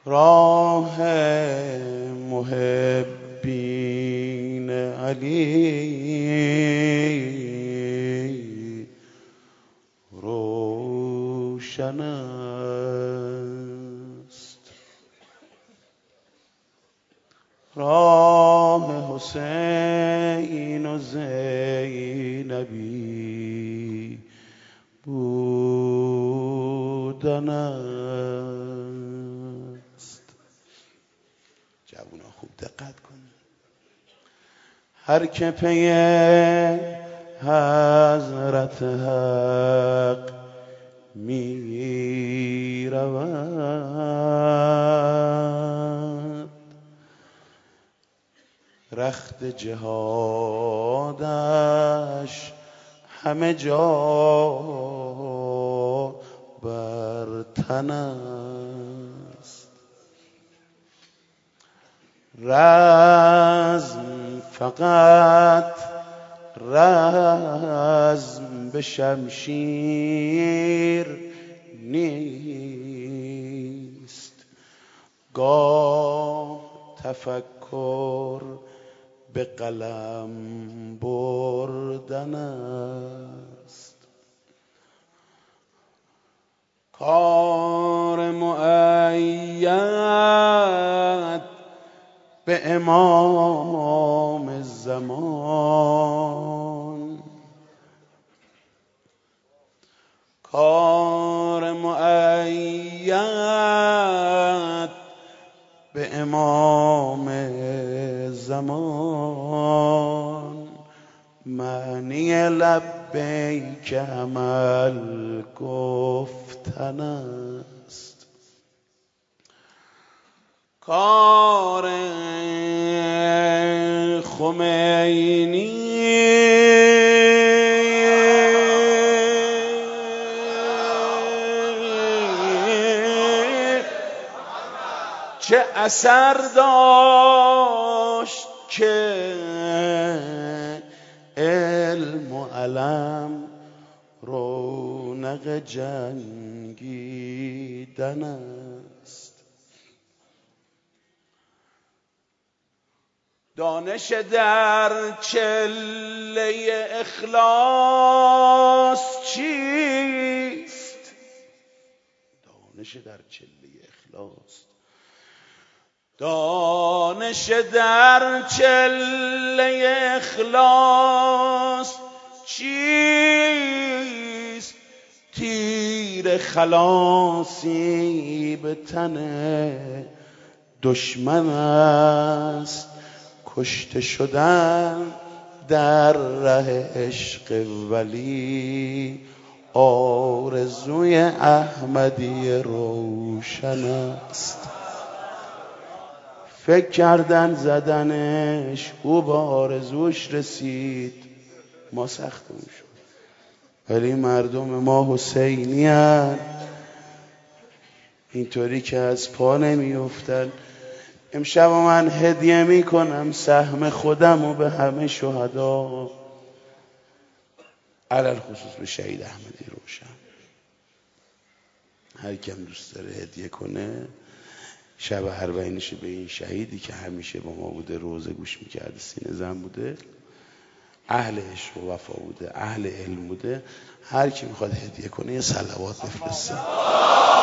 راه محبین علی روشن است، راه حسین و زینبی بودن است. جوونا خوب دقت کن. هر که پی حضرت حق می رود، رخت جهادش همه جا بر تن است. رزم فقط رزم به شمشیر نیست، گاه تفکر به قلم بردن است. کار مؤید به امام زمان، کار مؤید به امام زمان، معنی لبیک عمل گفتن است. کار خمینی چه اثر داشت که علم و علم رونق جنگیدن است. دانش در چله اخلاص چیست؟ دانش در چله اخلاص، دانش در چله اخلاص چیست؟ تیر خلاصی به تن دشمن است، کشته شدن در ره عشق ولی آرزوی احمدی روشن است. فکر کردن زدنش، او به آرزوش رسید، ما سختمون شد. ولی مردم ما حسینی هستند، اینطوری که از پا نمیافتن. امشب من هدیه میکنم سهم خودم و به همه شهدا، علل خصوص به شهید احمدی روشن. هر کم دوست داره هدیه کنه شب اربعینش به این شهیدی که همیشه با ما بوده، روزه گوش میکرده، سینه زن بوده، اهل عشق و وفا بوده، اهل علم بوده. هر کی میخواد هدیه کنه یه صلوات بفرسته.